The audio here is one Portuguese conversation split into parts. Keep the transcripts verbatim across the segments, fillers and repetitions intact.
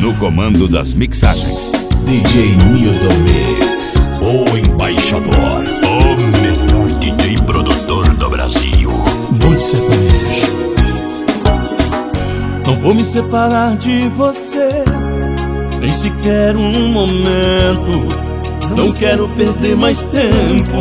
No comando das mixagens, D J Nildo Mix, o embaixador, o melhor D J produtor do Brasil. Bonde Sertanejo. Não vou me separar de você, nem sequer um momento. Não quero perder mais tempo.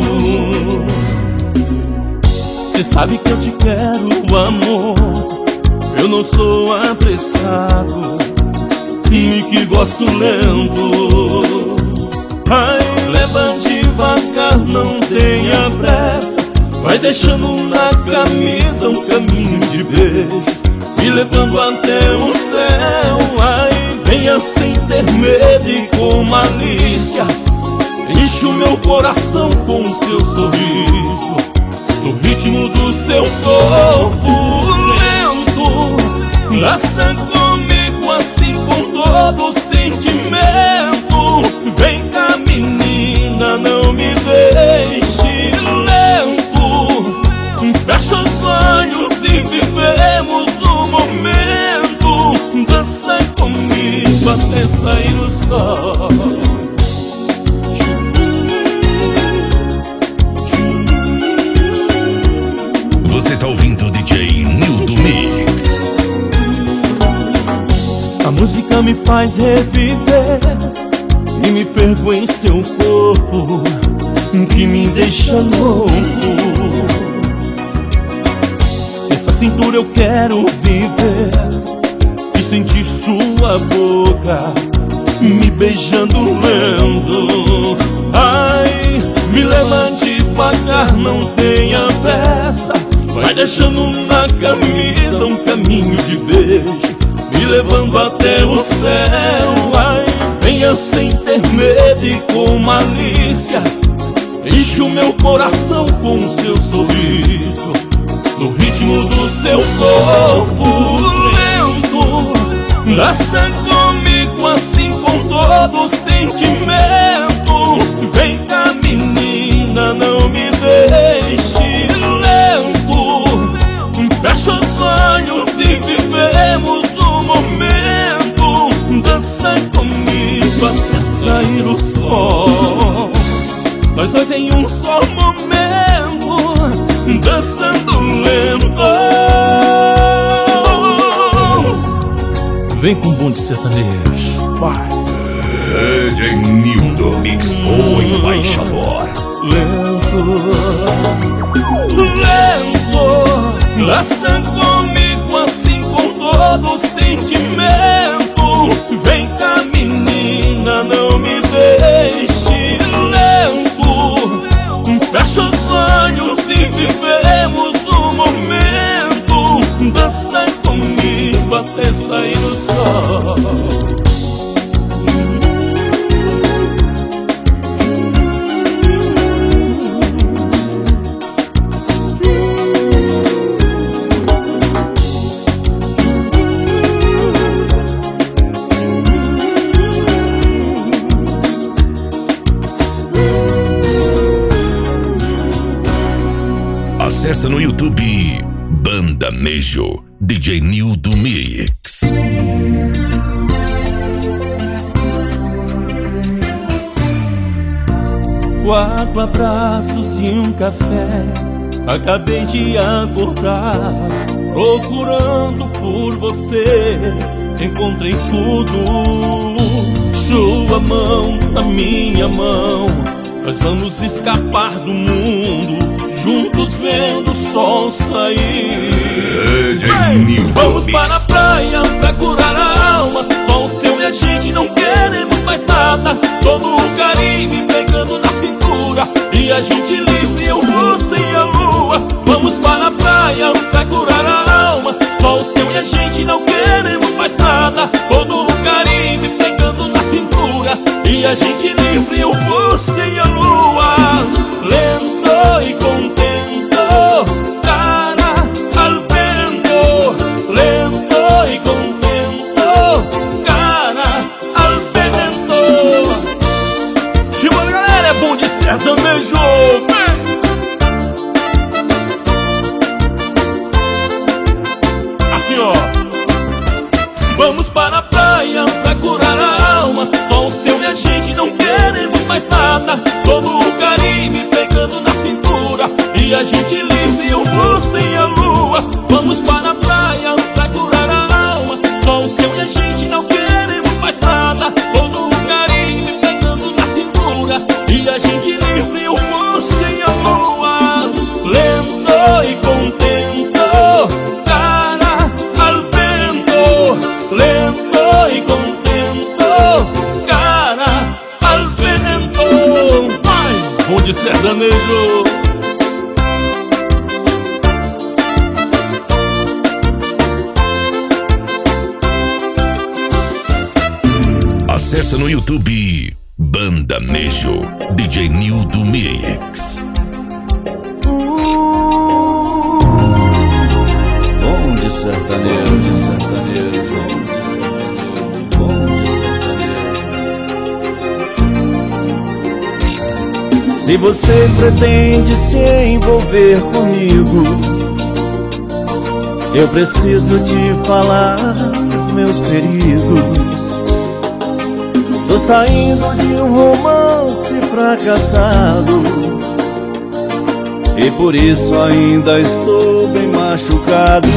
Cê sabe que eu te quero, amor. Eu não sou apressado e que gosto lento. Ai, leva devagar, não tenha pressa. Vai deixando na camisa um caminho de beijos, me levando até o céu. Ai, venha sem ter medo e com malícia, enche o meu coração com o seu sorriso, no ritmo do seu corpo lento. Dança comigo assim com todo o sentimento. Vem cá, menina, não me deixe lento. Fecha os olhos e vivemos o momento. Dança comigo até sair o sol. Você tá ouvindo o D J Nildo Mix. A música me faz reviver e me perco em seu corpo, que me deixa louco. Nessa cintura eu quero viver e sentir sua boca me beijando lento. Ai, me leva devagar, não tenha pressa. Vai deixando na camisa um caminho de beijo, me levando até o céu. Ai, venha sem ter medo e com malícia, enche o meu coração com o seu sorriso, no ritmo do seu corpo lento. Dança comigo assim com todo o sentimento. Vem cá, menina, não me deixe lento. Fecha os olhos e vivemos o momento. Dança comigo até sair o sol. Nós dois em um só momento, dançando lento. Vem com o Bonde Sertanejo. Vai. D J Nildo Mix, o embaixador. Lento, lento. Dança comigo assim com todo o sentimento. Vem cá, menina, não me deixe lento. Fecha os olhos e vivemos o momento. Dança comigo até sair o sol. Acesse no YouTube Banda Nejo, D J Nildo Mix. Quatro abraços e um café, acabei de acordar, procurando por você, encontrei tudo. Sua mão na minha mão, nós vamos escapar do mundo, juntos vendo o sol sair. Hey, vamos para a praia pra curar a alma, só o seu e a gente, não queremos mais nada. Todo o Caribe pegando na cintura, e a gente livre, eu, você e a lua. Vamos para a praia pra curar a alma, só o seu e a gente, não queremos mais nada. Todo o Caribe pegando na cintura, e a gente livre, eu, você e a lua. Lento e contento, cara al vento. Lento y contento, Vamos para a praia pra curar a alma. Só o seu e a gente, não queremos mais nada. Todo o Caribe pegando na cintura e a gente livre, o rosto e a lua. Vamos para a praia pra curar a alma. Só o seu e a gente, não queremos mais nada. Todo o Caribe pegando na cintura e a gente livre, o rosto e a lua. Lento e contento, cara al vento. Lento e contento, cara al vento. Vai, bonde sertanejo. Acesse no YouTube Banda Nejo, D J Nildo Mix. Bonde sertanejo, sertanejo, bonde sertanejo. Se você pretende se envolver comigo, eu preciso te falar dos meus perigos. Tô saindo de um romance fracassado e por isso ainda estou bem machucado.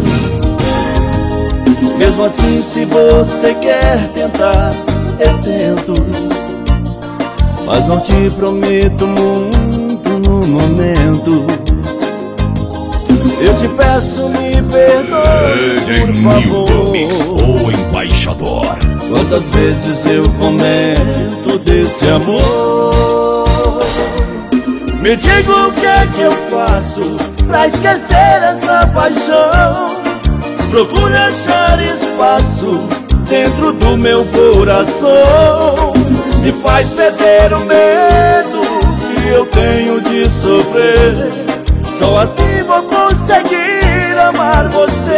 Mesmo assim, se você quer tentar, eu tento, mas não te prometo muito no momento. Eu te peço, me perdoe, por favor. Mix, o embaixador. Quantas vezes eu comento desse amor? Me diga o que é que eu faço pra esquecer essa paixão. Procure achar espaço dentro do meu coração. Me faz perder o medo que eu tenho de sofrer. Só assim vou conseguir amar você.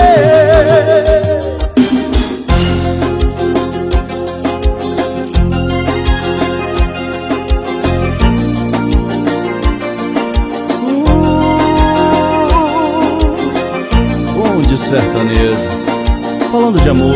Bonde sertanejo, falando de amor.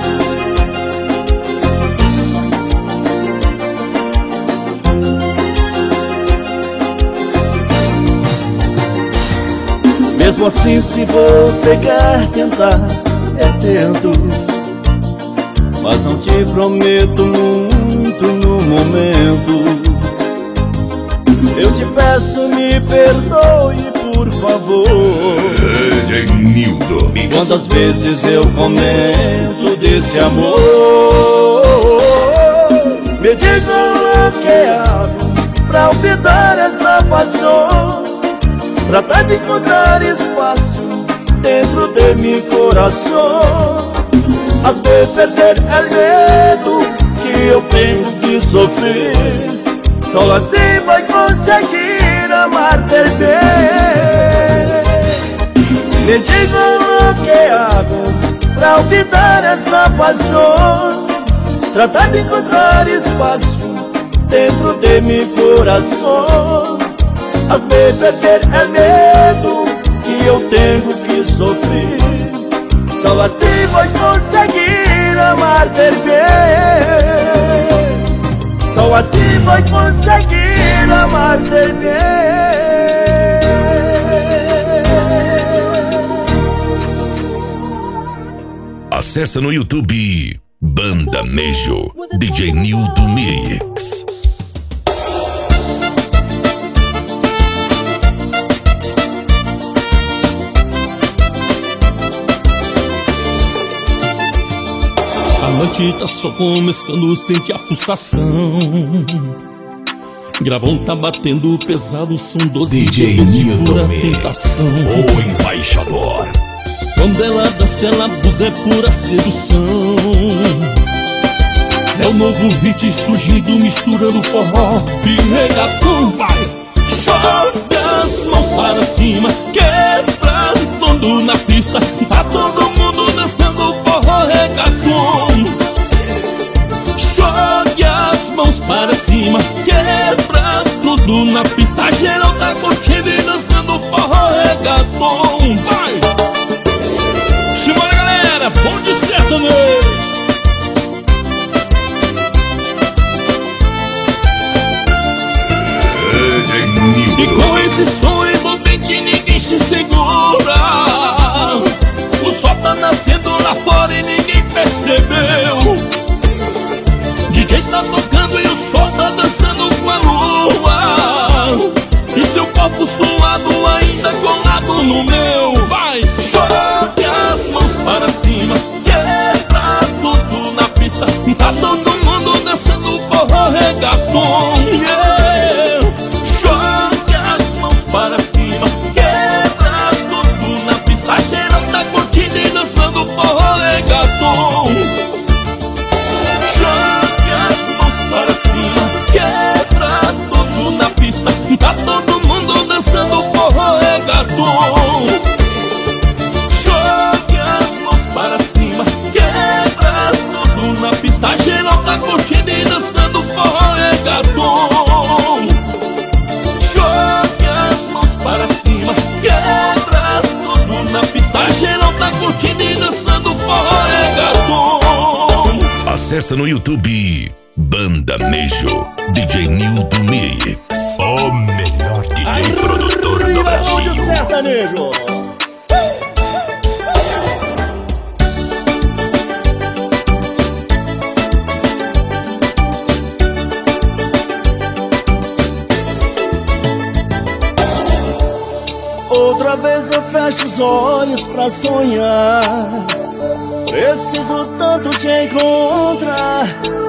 Mesmo assim, se você quer tentar, eu tento, mas não te prometo muito no momento. Eu te peço, me perdoe, por favor. D J Nildo Mix. Quantas vezes eu comento desse amor? Me diga o que hago pra olvidar essa paixão. Tratar de encontrar espaço dentro de meu coração. Às vezes perder é medo que eu tenho de sofrer. Só assim vai conseguir amar-te bem. Me diga o que hago pra olvidar essa paixão. Tratar de encontrar espaço dentro de meu coração. Às vezes perder é medo que eu tenho que sofrer. Só assim vai conseguir amar-te bem. Só assim vai conseguir amar-te bem. Acesse no YouTube Banda Nejo, D J Nildo Mix. A noite tá só começando, sente a pulsação. Gravão tá batendo pesado, são doze D J dias de Nildo pura Mix, tentação. O embaixador. Quando ela desce, ela abusa, é pura sedução. É o novo hit surgindo, misturando forró e reggaeton. Vai! Joga as mãos para cima, quebra todo na pista. Tá todo mundo dançando forró, reggaeton. Jogue as mãos para cima, quebra tudo na pista. Geral tá curtindo e dançando forró, reggaeton. Vai! Simbora, galera, bonde sertanejo. sertanejo. E com esse som envolvente ninguém se segura. O sol tá nascendo lá fora e ninguém percebeu. D J tá tocando e o sol tá dançando com a lua. E seu corpo suado ainda colado no meu. Vai! Jogue as mãos para cima, quebra tudo na pista. Tá todo mundo dançando forró reggaeton, yeah. Jogue as mãos para cima, quebra tudo na pista. Geral tá curtindo e dançando forró reggaeton. Jogue as mãos para cima, quebra tudo na pista. Tá todo mundo dançando forró reggaeton. Jogue as mãos para cima, quebra tudo na pista. Geral tá curtindo e dançando forró reggaeton. Jogue as mãos para cima, quebra tudo na pista. Geral tá curtindo e dançando forró reggaeton. Acesse no YouTube Banda Nejo, D J Nildo Mix, o melhor D J produtor do Brasil. Sertanejo. Outra vez eu fecho os olhos pra sonhar. Preciso tanto te encontrar.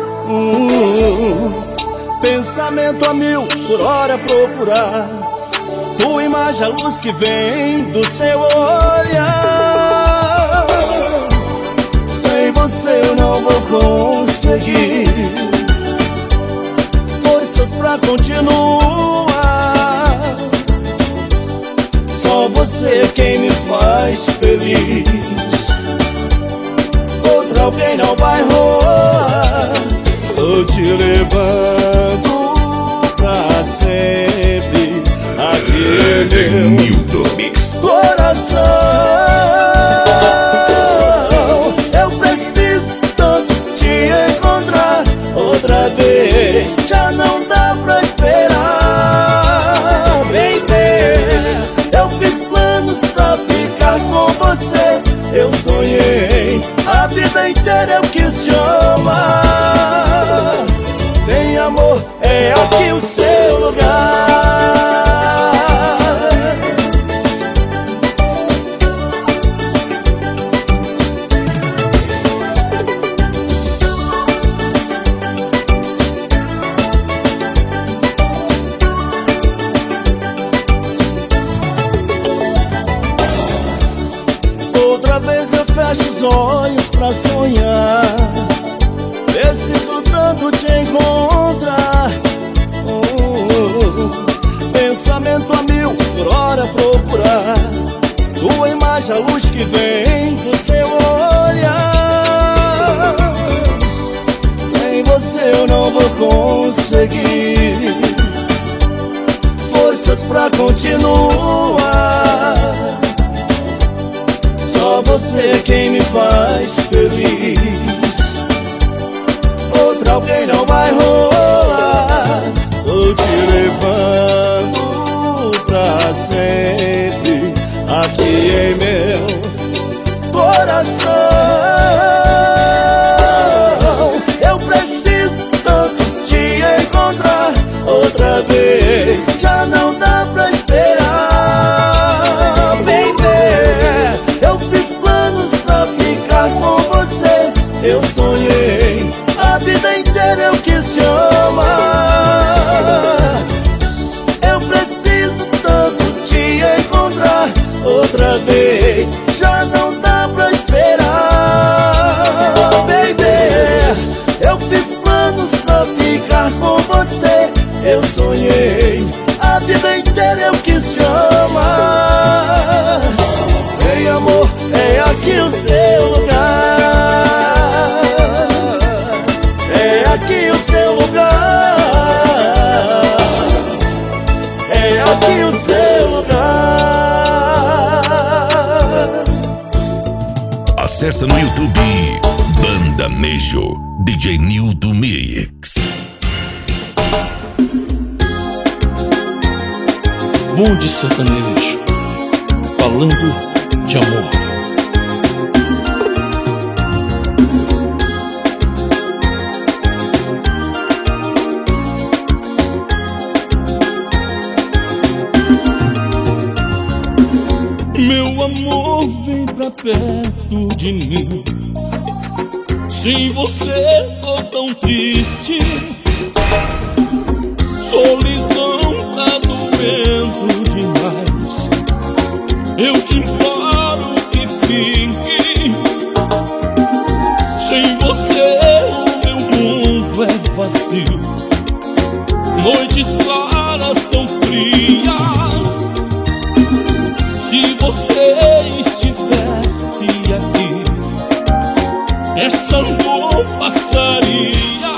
uh, Pensamento a mil por hora procurar. Tua imagem, a luz que vem do seu olhar. Sem você eu não vou conseguir forças pra continuar. Só você é quem me faz feliz. Outra alguém não vai rolar. Tô te levando pra sempre. Aqui é meu Nildo Mix coração. Eu preciso tanto te encontrar outra vez. Já não dá pra esperar, baby. Eu fiz planos pra ficar com você. Eu sonhei a vida inteira, eu quis te amar. Vem amor, é aqui o seu lugar. Outra vez eu fecho os olhos pra sonhar. Preciso tanto te encontrar. oh, Pensamento a mil por hora procurar. Tua imagem, a luz que vem do seu olhar. Sem você eu não vou conseguir forças pra continuar. Só você é quem me faz feliz. Outra alguém não vai rolar. Tô te levando pra sempre. Aqui em meu coração. Eu preciso tanto te encontrar outra vez. Já não dá pra esperar, baby. Eu fiz planos pra ficar com você. Eu sonhei a vida inteira, eu quis te amar. Eu preciso tanto te encontrar outra vez. Já não dá pra esperar, baby. Eu fiz planos pra ficar com você. Eu sonhei a vida inteira, eu quis te amar. Vem amor, é aqui o seu lugar. É aqui o seu lugar. É aqui o seu lugar. Acesse no YouTube Nejo, D J Nildo Mix. Bonde sertanejo, falando de amor. Meu amor, vem pra perto de mim. Sem você tô tão triste. Solidão tá doendo demais. Eu te imploro que fique. Sem você o meu mundo é vazio. Noites claras tão frias. Se você estivesse aqui, essa dor passaria.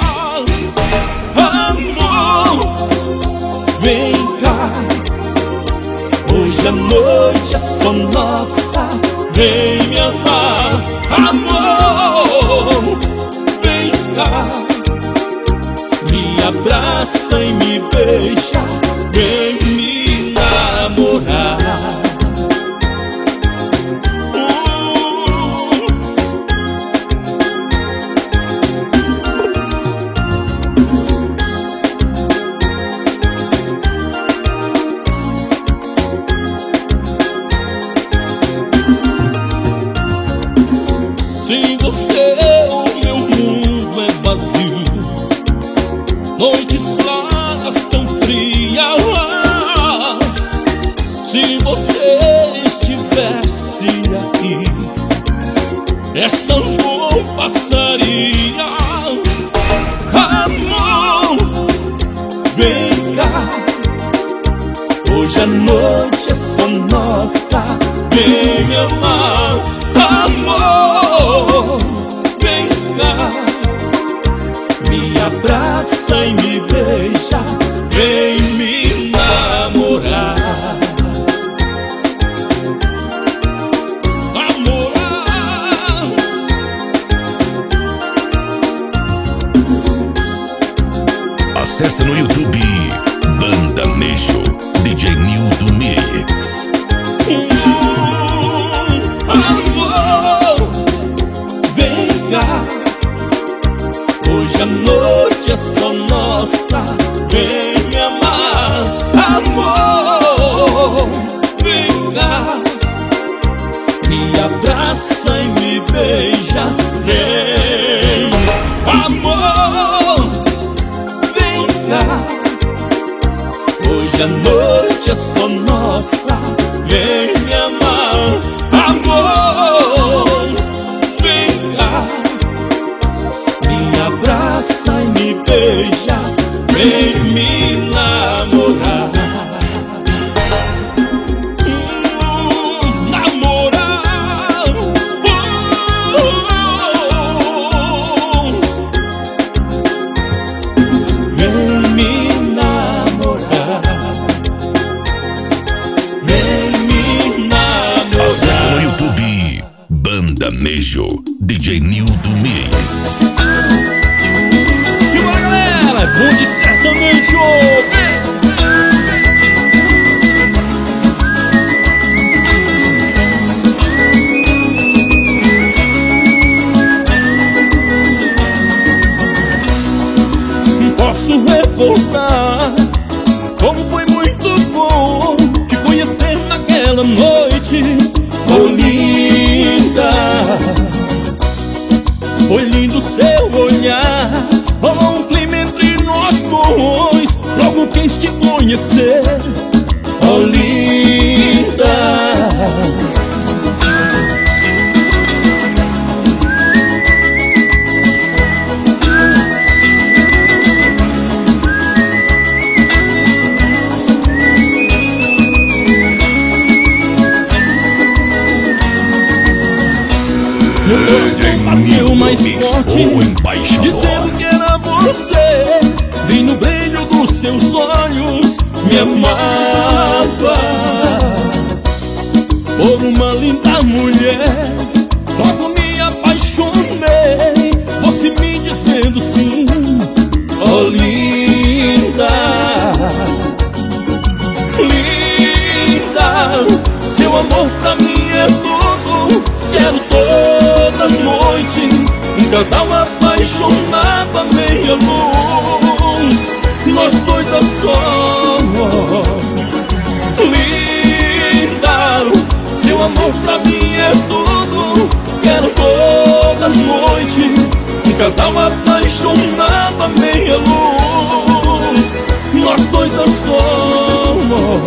Amor, vem cá. Hoje a noite é só nossa. Vem me amar. Amor, vem cá. Me abraça e me beija. Vem me namorar. Sem você o meu mundo é vazio. Noites claras tão frias. Se você estivesse aqui, essa dor passaria. Amor, vem cá. Hoje a noite é só nossa. Vem me amar. Amor, vem cá. Me abraça e me beija. Vem me namorar. Namorar. Acesse no YouTube Banda Nejo, D J Nildo Mix. Amor, vem cá. Hoje a noite é só nossa. Vem me amar. Amor, vem cá. Me abraça e me beija. Vem, amor, vem cá. Hoje a noite é só nossa. Vem me amar. Amor, vem cá. Me abraça e me beija. Vem me namorar. Hum, namorar. Uh, vem me namorar. Vem me namorar. Acesse no YouTube Banda Nejo, D J Nildo Mix. Simbora, galera, bonde sertanejo. Posso revoltar, como foi muito bom te conhecer naquela noite. Oh, linda, foi lindo seu olhar. Oh, um clima entre nós dois, logo quis te conhecer. Oh, linda. Meu coração bateu mais forte, dizendo que era você. Vi no brilho dos seus olhos, me amava. Por uma linda mulher, logo me apaixonei. Você casal apaixonado à meia luz, nós dois a sós. Linda, seu amor pra mim é tudo, quero toda noite um casal apaixonado à meia luz, nós dois a sós.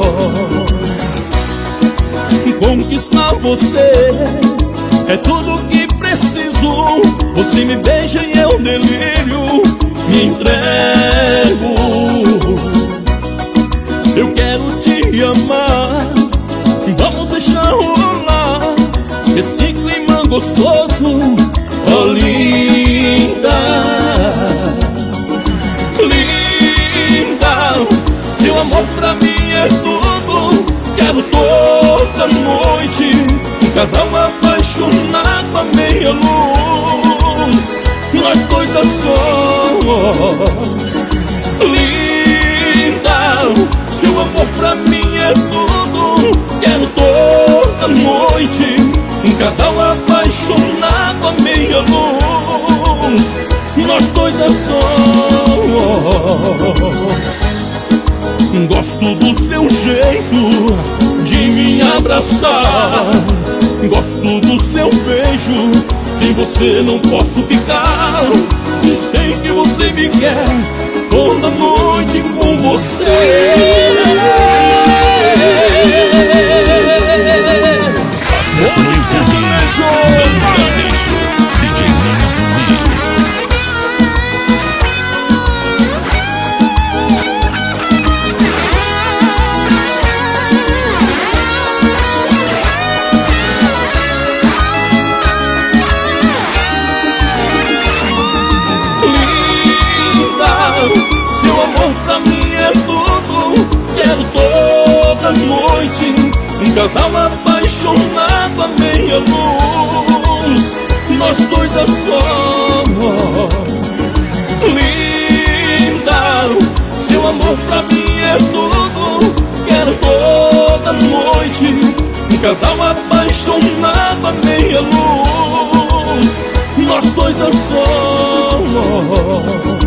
Conquistar você é tudo que preciso. Você me beija e eu delírio me entrego. Eu quero te amar, vamos deixar rolar esse clima gostoso. Oh, linda, linda, seu amor pra mim é tudo, quero toda noite um casal apaixonado à meia luz, nós dois a sós. Linda, seu amor pra mim é tudo, quero toda noite um casal apaixonado à meia luz, nós dois a sós. Gosto do seu jeito de me abraçar, gosto do seu beijo, sem você não posso ficar. Sei que você me quer toda noite com você. Acesse no YouTube Banda Nejo, D J Nildo Mix. Seu amor pra mim é tudo, quero toda noite um casal apaixonado à meia luz, nós dois a sós. Linda, seu amor pra mim é tudo, quero toda noite um casal apaixonado à meia luz, nós dois a sós.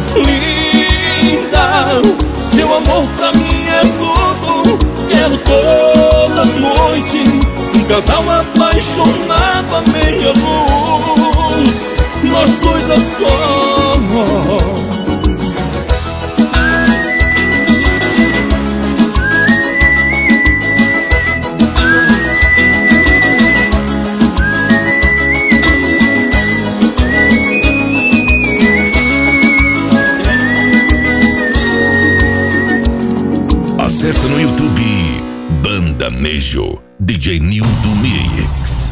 Linda, seu amor pra mim é tudo, quero toda noite um casal apaixonado à meia luz, nós dois a sós. Acesse no YouTube Banda Nejo, D J Nildo Mix.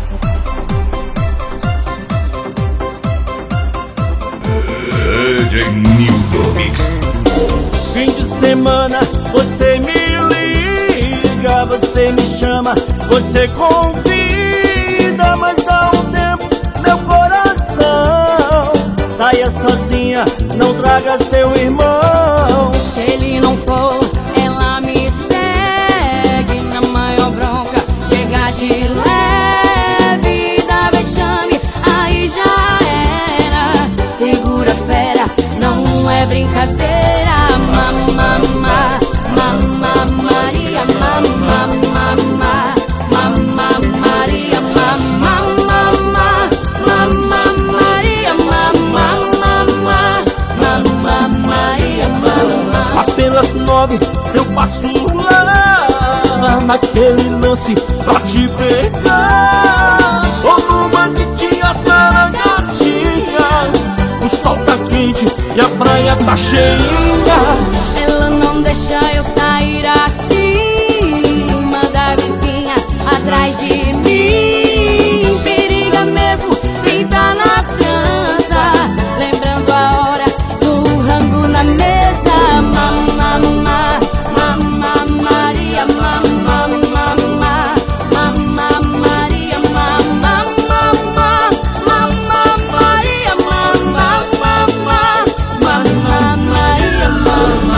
D J Nildo Mix. Fim de semana você me liga, você me chama, você convida, mas dá um tempo, meu coração. Saia sozinha, não traga seu irmão. Se ele não for, ela me segue na maior bronca. Chega de leve, dá vexame, aí já era. Segura a fera, não é brincadeira. Mamma, mamma, mamma Maria, mamma, mamma, mamma Maria, mamma, mamma, mamma Maria, mamma, mamma, mamma Maria, mamma. Apenas nove eu passo lá, naquele lance pra te pegar. Tô numa titia sarangadinha, o sol tá quente e a praia tá cheinha. Ela não deixa eu sair assim, manda a vizinha atrás de mim. Periga mesmo, quem tá na trança, lembrando a hora do rango na mesa. Mamma, mamma, mamma Maria, mamma, mamma, mamma Maria, mamma, mamma, mamma Maria, mamma, mamma, mamma Maria, mamma.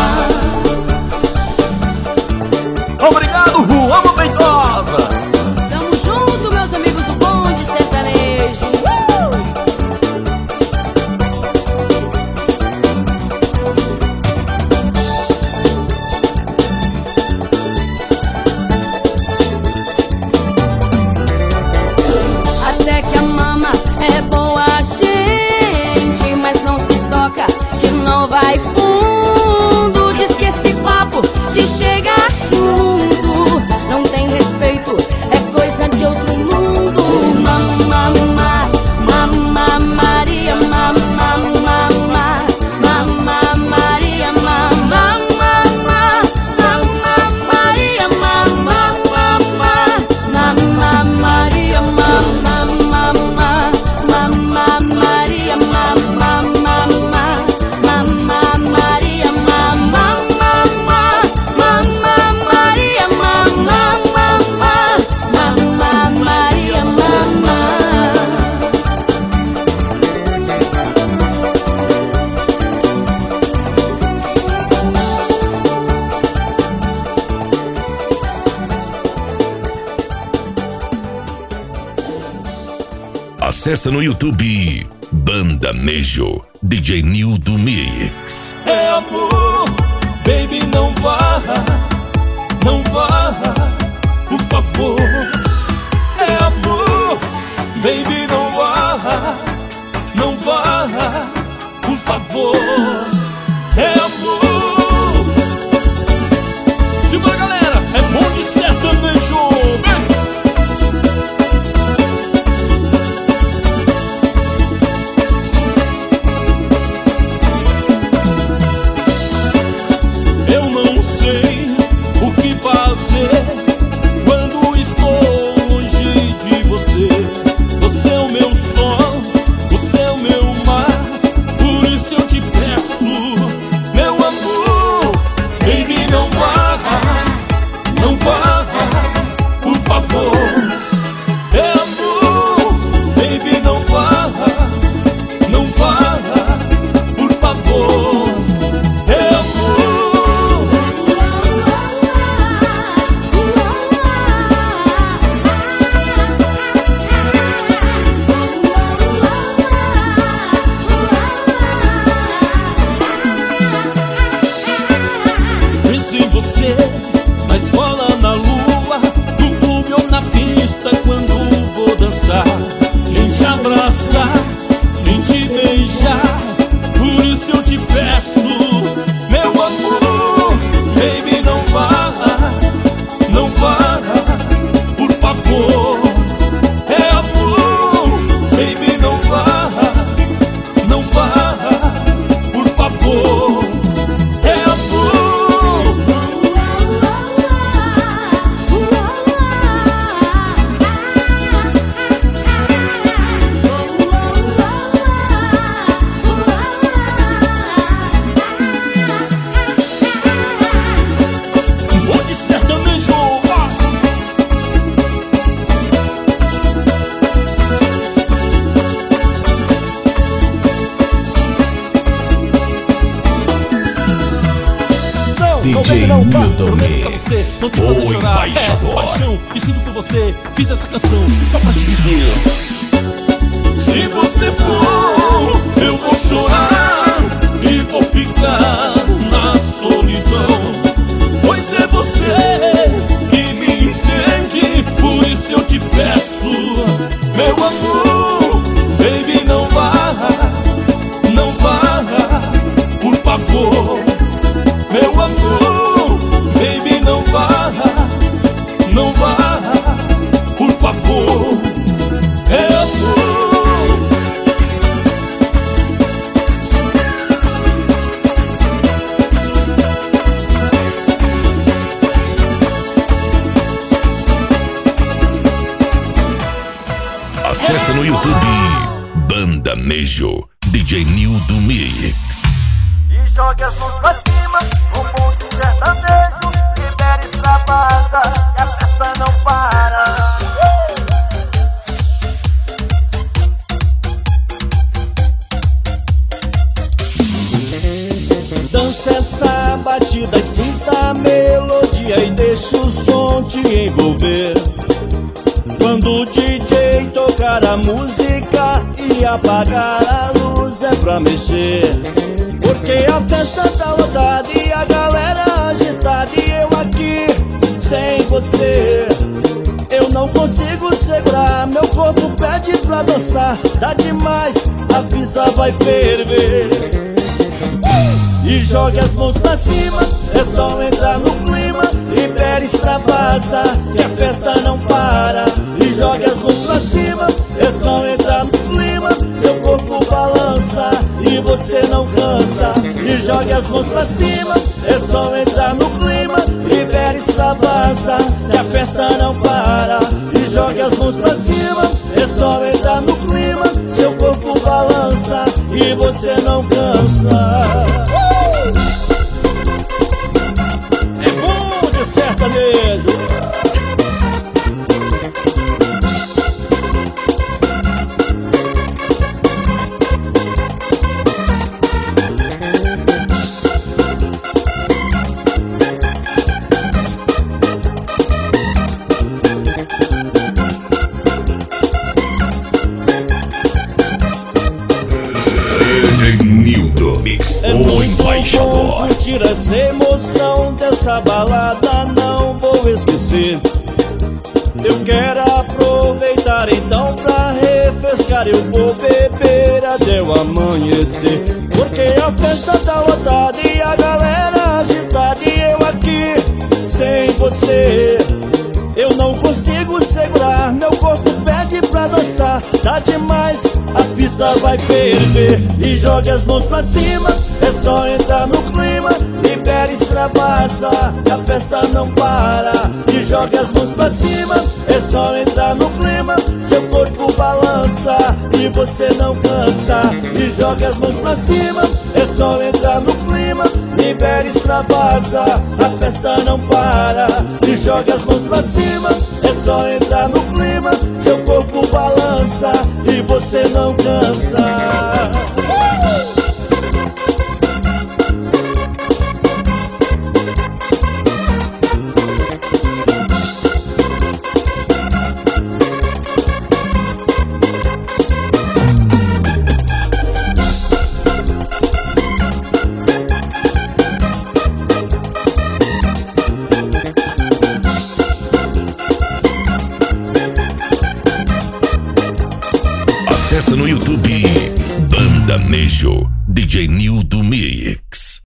Acesse no YouTube Banda Nejo, D J Nildo Mix. É amor, baby, não vá, não vá, por favor. É amor, baby, não vá, não vá, por favor. É amor. Simbora, galera, é bom de sertanejo, vem! Quando estou longe de você, você é o meu sol, você é o meu mar. Por isso eu te peço, meu amor, baby, não vá, não vá, por favor. É amor, baby, não vá, não vá, por favor. É amor. Você na escola, na lua, no clube ou na pista, quando vou dançar, nem te abraçar, nem te beijar. Por isso eu te peço, meu amor, baby, não vá, não vá, por favor. É amor, baby, não vá, não vá, por favor. É amor. D J Nildo Mix, não te fazer o chorar, embaixador. É paixão que sinto por você. Fiz essa canção só pra te dizer: se você for, eu vou chorar e vou ficar na solidão. Pois é você que me entende. Por isso eu te peço, meu amor, baby, não vá, não vá, por favor. Meu amor, baby, não vá, não vá, por favor. É amor. Acesse no YouTube Banda Nejo, D J Nildo Mix. E jogue as mãos pra cima, o mundo sertanejo. Libera, extravasa, que a festa não para. Dança essa batida e sinta a melodia e deixa o som te envolver. Quando o D J tocar a música e apagar a luz é pra mexer. Porque a festa tá lotada e a galera agitada, e eu aqui sem você eu não consigo segurar. Meu corpo pede pra dançar, tá demais, a pista vai ferver. E jogue as mãos pra cima, é só entrar no clima. Libera, extravasa, que a festa não para. E jogue as mãos pra cima, é só entrar no clima. Seu corpo balança e você não cansa. E jogue as mãos pra cima, é só entrar no clima. Libera, extravasa, que a festa não para. E jogue as mãos pra cima, é só entrar no clima. Seu corpo balança e você não cansa. É bom de sertanejo. Mix, é o muito embaixador. bom curtir essa emoção dessa balada, não vou esquecer. Eu quero aproveitar então pra refrescar. Eu vou beber até o amanhecer, porque a festa tá lotada e a galera agitada, e eu aqui sem você. Eu não consigo segurar, meu corpo pede pra dançar. Tá demais, a pista vai ferver. E jogue as mãos pra cima, é só entrar no clima. Libera, extravasa, a festa não para. E jogue as mãos pra cima, é só entrar no clima. Seu corpo balança e você não cansa. E jogue as mãos pra cima, é só entrar no clima. Libera, extravasa, a festa não para. E jogue as mãos pra cima, é só entrar no clima. Seu corpo balança e você não cansa. Acesse no YouTube Banda Nejo, D J Nilton Mix.